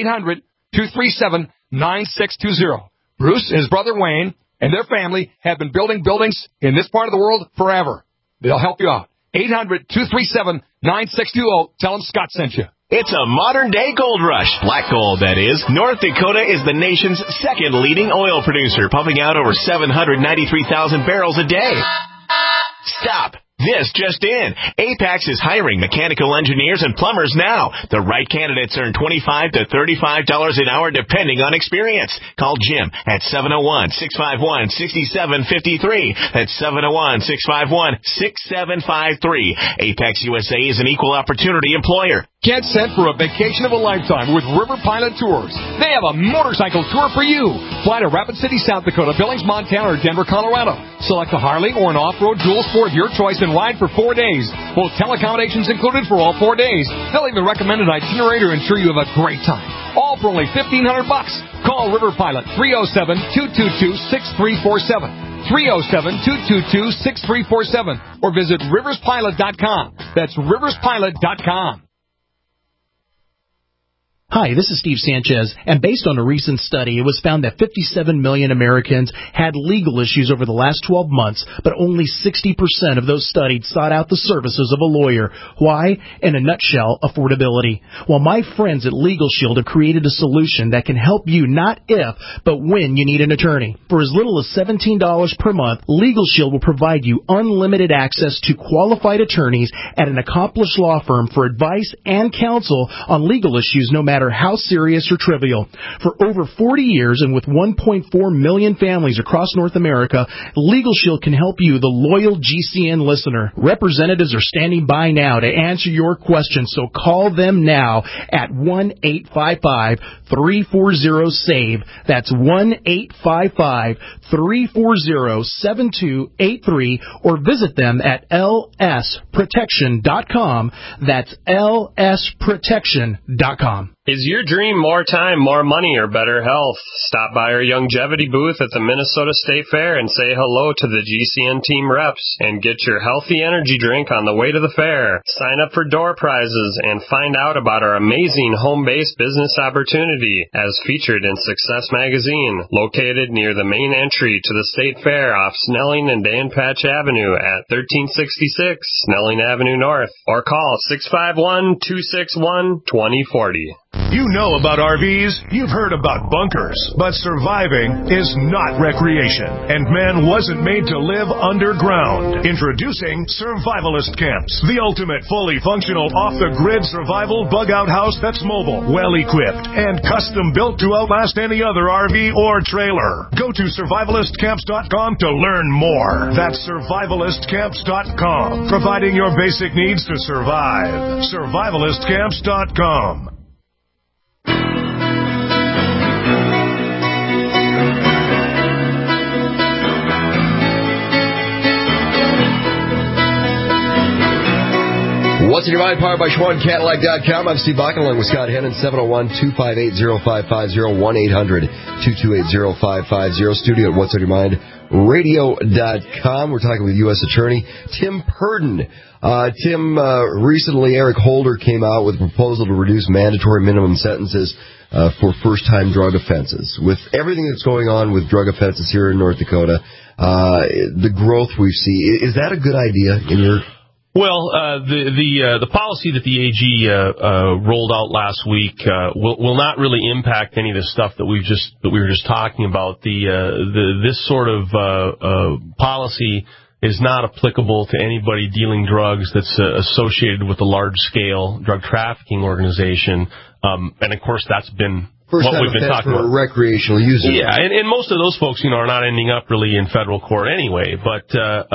800-237-9620. Bruce and his brother Wayne and their family have been building buildings in this part of the world forever. They'll help you out. 800-237-9620. Tell them Scott sent you. It's a modern-day gold rush. Black gold, that is. North Dakota is the nation's second leading oil producer, pumping out over 793,000 barrels a day. Stop. This just in. Apex is hiring mechanical engineers and plumbers now. The right candidates earn $25 to $35 an hour depending on experience. Call Jim at 701-651-6753. That's 701-651-6753. Apex USA is an equal opportunity employer. Get sent for a vacation of a lifetime with River Pilot Tours. They have a motorcycle tour for you. Fly to Rapid City, South Dakota, Billings, Montana, or Denver, Colorado. Select a Harley or an off-road dual sport of your choice and ride for 4 days. Hotel accommodations included for all 4 days. They'll even recommend an itinerary to ensure you have a great time. All for only $1,500. Call River Pilot 307-222-6347. 307-222-6347. Or visit riverspilot.com. That's riverspilot.com. Hi, this is Steve Sanchez, and based on a recent study, it was found that 57 million Americans had legal issues over the last 12 months, but only 60% of those studied sought out the services of a lawyer. Why? In a nutshell, affordability. Well, my friends at Legal Shield have created a solution that can help you not if, but when you need an attorney. For as little as $17 per month, Legal Shield will provide you unlimited access to qualified attorneys at an accomplished law firm for advice and counsel on legal issues, no matter how serious or trivial. For over 40 years and with 1.4 million families across North America, Legal Shield can help you, the loyal GCN listener. Representatives are standing by now to answer your questions, so call them now at 1-855-340-SAVE. That's 1-855-340-7283, or visit them at lsprotection.com. That's lsprotection.com. Is your dream more time, more money, or better health? Stop by our longevity booth at the Minnesota State Fair and say hello to the GCN team reps and get your healthy energy drink on the way to the fair. Sign up for door prizes and find out about our amazing home-based business opportunity as featured in Success Magazine, located near the main entry to the State Fair off Snelling and Dan Patch Avenue at 1366 Snelling Avenue North, or call 651-261-2040. You know about RVs, you've heard about bunkers, but surviving is not recreation, and man wasn't made to live underground. Introducing Survivalist Camps, the ultimate fully functional off-the-grid survival bug-out house that's mobile, well-equipped, and custom-built to outlast any other RV or trailer. Go to survivalistcamps.com to learn more. That's survivalistcamps.com, providing your basic needs to survive. survivalistcamps.com. What's in your mind? Powered by SchwannCadillac.com. I'm Steve Bakken along with Scott Hennon. 701-258-0550, 1-800-228-0550. Studio at What's on Your Mind Radio.com. We're talking with U.S. Attorney Tim Purdon. Tim, recently Eric Holder came out with a proposal to reduce mandatory minimum sentences for first-time drug offenses. With everything that's going on with drug offenses here in North Dakota, the growth we see, is that a good idea in your... Well, the policy that the AG rolled out last week will not really impact any of the stuff that we were just talking about. This sort of policy is not applicable to anybody dealing drugs that's associated with a large-scale drug trafficking organization, and of course that's been what we've been talking about. Recreational users. Yeah, and most of those folks, are not ending up really in federal court anyway. But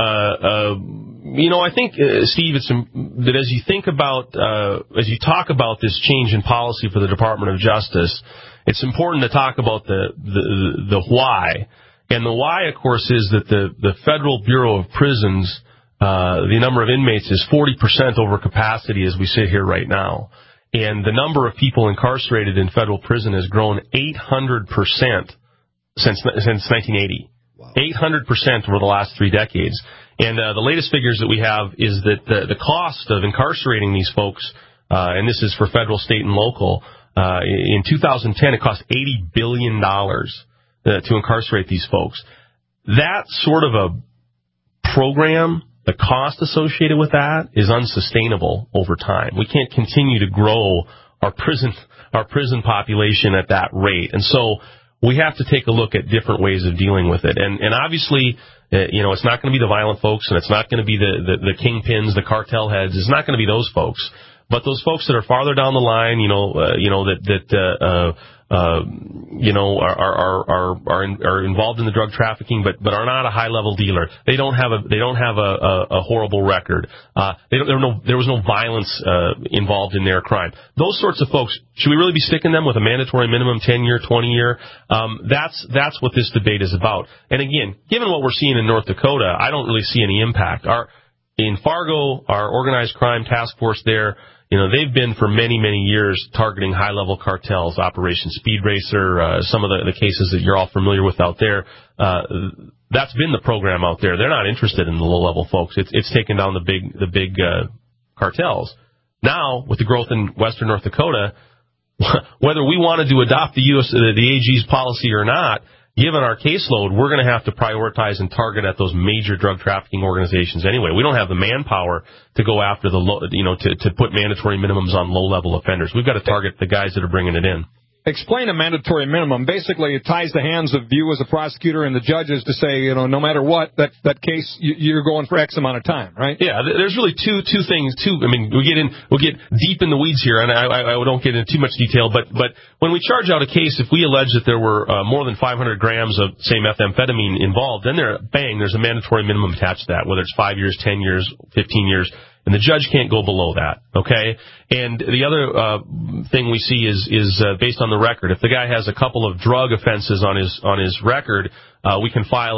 I think, Steve, it's that as you think about, as you talk about this change in policy for the Department of Justice, it's important to talk about the why. And the why, of course, is that the Federal Bureau of Prisons, the number of inmates is 40% over capacity as we sit here right now. And the number of people incarcerated in federal prison has grown 800% since 1980. Wow. 800% over the last 3 decades. And the latest figures that we have is that the cost of incarcerating these folks, and this is for federal, state, and local, in 2010 it cost $80 billion to incarcerate these folks. That sort of a program the cost associated with that is unsustainable over time. We can't continue to grow our prison population at that rate. And so we have to take a look at different ways of dealing with it. And obviously, it's not going to be the violent folks, and it's not going to be the kingpins, the cartel heads. It's not going to be those folks. But those folks that are farther down the line, are involved in the drug trafficking, but are not a high level dealer. They don't have a horrible record. There was no violence involved in their crime. Those sorts of folks, should we really be sticking them with a mandatory minimum 10-year, 20-year? That's what this debate is about. And again, given what we're seeing in North Dakota, I don't really see any impact. In Fargo, our organized crime task force there, they've been for many, many years targeting high-level cartels, Operation Speed Racer, some of the cases that you're all familiar with out there. That's been the program out there. They're not interested in the low-level folks. It's taken down the big cartels. Now, with the growth in western North Dakota, whether we wanted to adopt the AG's policy or not, given our caseload, we're going to have to prioritize and target at those major drug trafficking organizations anyway. We don't have the manpower to go after to put mandatory minimums on low-level offenders. We've got to target the guys that are bringing it in. Explain a mandatory minimum. Basically, it ties the hands of you as a prosecutor and the judges to say, no matter what, that case, you're going for X amount of time, right? Yeah, there's really two things. We'll get deep in the weeds here, and I don't get into too much detail, but when we charge out a case, if we allege that there were more than 500 grams of, say, methamphetamine involved, then there's a mandatory minimum attached to that, whether it's 5 years, 10 years, 15 years. And the judge can't go below that, okay? And the other thing we see is based on the record. If the guy has a couple of drug offenses on his record, we can file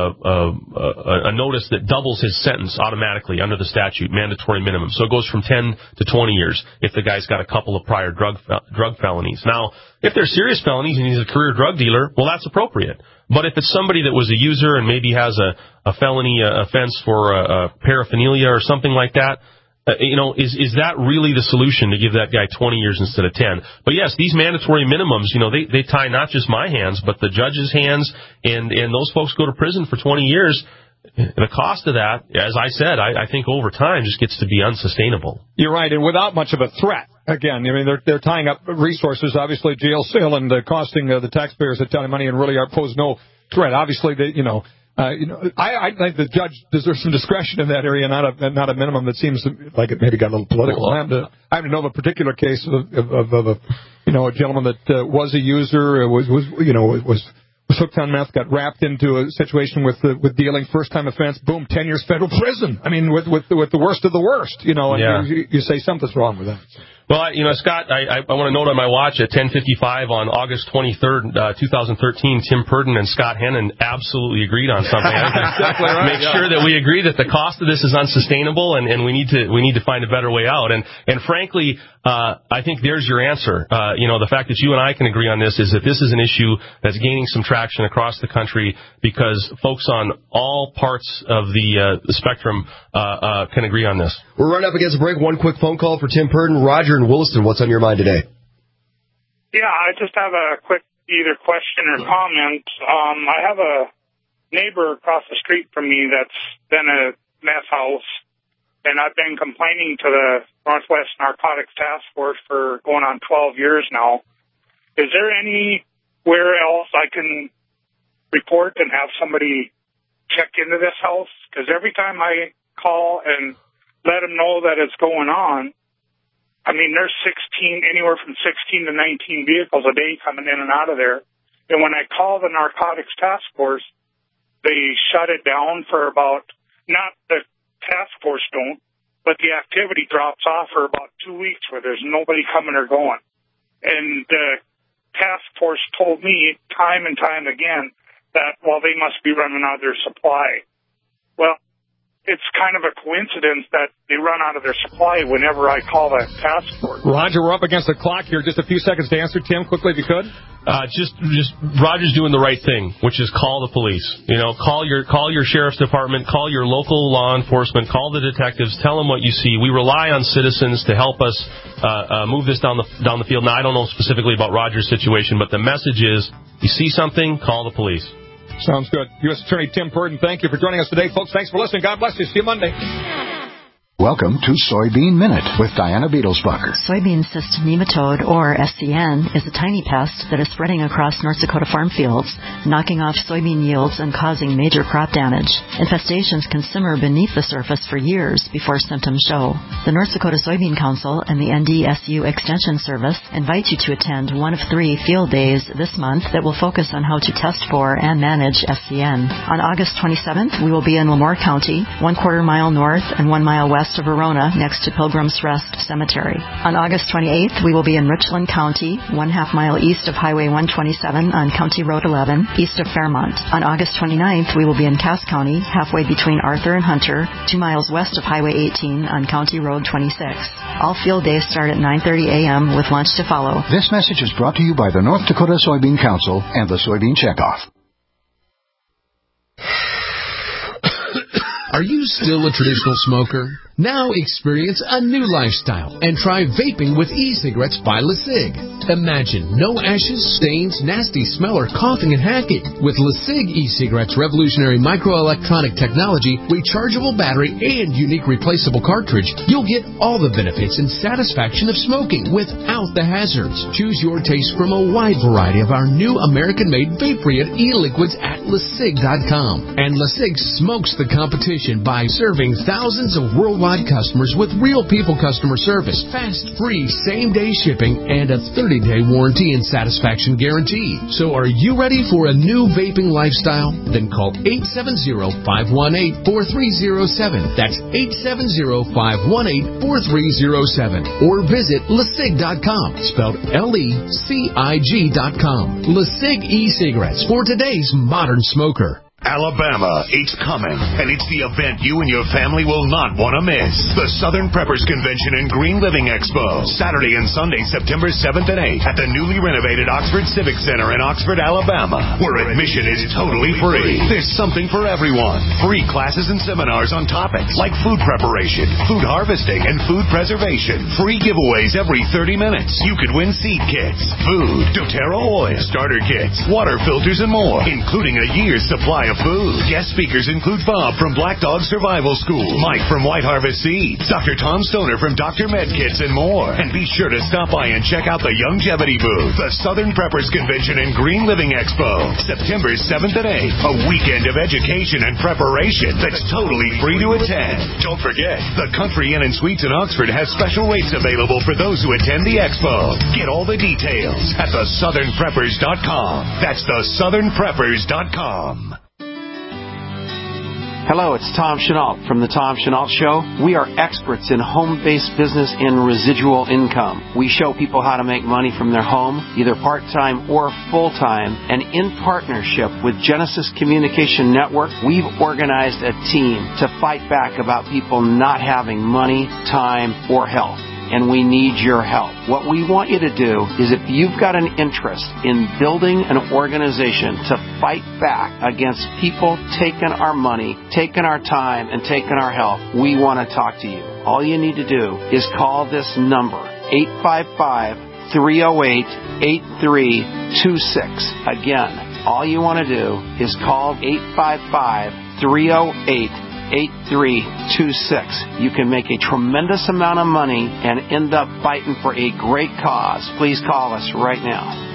a notice that doubles his sentence automatically under the statute, mandatory minimum. So it goes from 10 to 20 years if the guy's got a couple of prior drug felonies. Now, if they're serious felonies and he's a career drug dealer, well, that's appropriate. But if it's somebody that was a user and maybe has a felony offense for paraphernalia or something like that, is that really the solution to give that guy 20 years instead of 10? But yes, these mandatory minimums, they tie not just my hands, but the judge's hands, and those folks go to prison for 20 years. The cost of that, as I said, I think over time just gets to be unsustainable. You're right, and without much of a threat. Again, they're tying up resources, obviously jail cell, and costing the taxpayers a ton of money, and really pose no threat. Obviously, I think the judge deserves some discretion in that area, not a minimum that seems like it maybe got a little political. I happen to know of a particular case of a gentleman that was a user, was hooked on meth, got wrapped into a situation with dealing, first time offense, boom, 10 years federal prison. With the worst of the worst, and you say something's wrong with that. Well, Scott, I want to note on my watch at 10:55 on August 23rd, 2013, Tim Purdon and Scott Hennon absolutely agreed on something. Exactly right. Make sure that we agree that the cost of this is unsustainable, and we need to find a better way out. And frankly, I think there's your answer. The fact that you and I can agree on this is that this is an issue that's gaining some traction across the country because folks on all parts of the spectrum can agree on this. We're running up against a break. One quick phone call for Tim Purdon. Roger in Williston, what's on your mind today? Yeah, I just have a quick either question or comment. I have a neighbor across the street from me that's been a meth house, and I've been complaining to the Northwest Narcotics Task Force for going on 12 years now. Is there anywhere else I can report and have somebody check into this house? Because every time I call and let them know that it's going on, there's anywhere from 16 to 19 vehicles a day coming in and out of there. And when I call the Narcotics Task Force, they shut it down for not the task force don't, but the activity drops off for about 2 weeks where there's nobody coming or going. And the task force told me time and time again that, they must be running out of their supply. Well, it's kind of a coincidence that they run out of their supply whenever I call that task force. Roger, we're up against the clock here. Just a few seconds to answer, Tim, quickly if you could. Just Roger's doing the right thing, which is call the police. Call your sheriff's department, call your local law enforcement, call the detectives, tell them what you see. We rely on citizens to help us move this down the field. Now, I don't know specifically about Roger's situation, but the message is, you see something, call the police. Sounds good. U.S. Attorney Tim Purdon, thank you for joining us today. Folks, thanks for listening. God bless you. See you Monday. Welcome to Soybean Minute with Diana Beetlesbucker. Soybean cyst nematode, or SCN, is a tiny pest that is spreading across North Dakota farm fields, knocking off soybean yields and causing major crop damage. Infestations can simmer beneath the surface for years before symptoms show. The North Dakota Soybean Council and the NDSU Extension Service invite you to attend one of 3 field days this month that will focus on how to test for and manage SCN. On August 27th, we will be in Lemoore County, 1/4 mile north and 1 mile west of Verona, next to Pilgrim's Rest Cemetery. On August 28th, we will be in Richland County, 1/2 mile east of Highway 127 on County Road 11, east of Fairmont. On August 29th, we will be in Cass County, halfway between Arthur and Hunter, 2 miles west of Highway 18 on County Road 26. All field days start at 9:30 a.m. with lunch to follow. This message is brought to you by the North Dakota Soybean Council and the Soybean Checkoff. Are you still a traditional smoker? Now experience a new lifestyle and try vaping with e-cigarettes by LeSig. Imagine no ashes, stains, nasty smell, or coughing and hacking. With LeSig e-cigarettes' revolutionary microelectronic technology, rechargeable battery, and unique replaceable cartridge, you'll get all the benefits and satisfaction of smoking without the hazards. Choose your taste from a wide variety of our new American-made vape-free e-liquids at LeSig.com. And LeSig smokes the competition by serving thousands of worldwide customers with real people customer service, fast, free, same-day shipping, and a 30-day warranty and satisfaction guarantee. So are you ready for a new vaping lifestyle? Then call 870-518-4307. That's 870-518-4307. Or visit LeSig.com, spelled LECIG.com. LeSig e-cigarettes for today's modern smoker. Alabama, it's coming, and it's the event you and your family will not want to miss. The Southern Preppers Convention and Green Living Expo, Saturday and Sunday, September 7th and 8th at the newly renovated Oxford Civic Center in Oxford, Alabama, where admission is totally free. There's something for everyone. Free classes and seminars on topics like food preparation, food harvesting, and food preservation. Free giveaways every 30 minutes. You could win seed kits, food, doTERRA oil, starter kits, water filters, and more, including a year's supply of food. Guest speakers include Bob from Black Dog Survival School, Mike from White Harvest Seeds, Dr. Tom Stoner from Dr. Med Kits, and more. And be sure to stop by and check out the Longevity booth. The Southern Preppers Convention and Green Living Expo, September 7th and 8th. A weekend of education and preparation that's totally free to attend. Don't forget, the Country Inn and Suites in Oxford has special rates available for those who attend the expo. Get all the details at thesouthernpreppers.com. That's thesouthernpreppers.com. Hello, it's Tom Chenault from The Tom Chenault Show. We are experts in home-based business and residual income. We show people how to make money from their home, either part-time or full-time, and in partnership with Genesis Communication Network, we've organized a team to fight back about people not having money, time, or health. And we need your help. What we want you to do is, if you've got an interest in building an organization to fight back against people taking our money, taking our time, and taking our health, we want to talk to you. All you need to do is call this number, 855-308-8326. Again, all you want to do is call 855-308-8326. You can make a tremendous amount of money and end up fighting for a great cause. Please call us right now.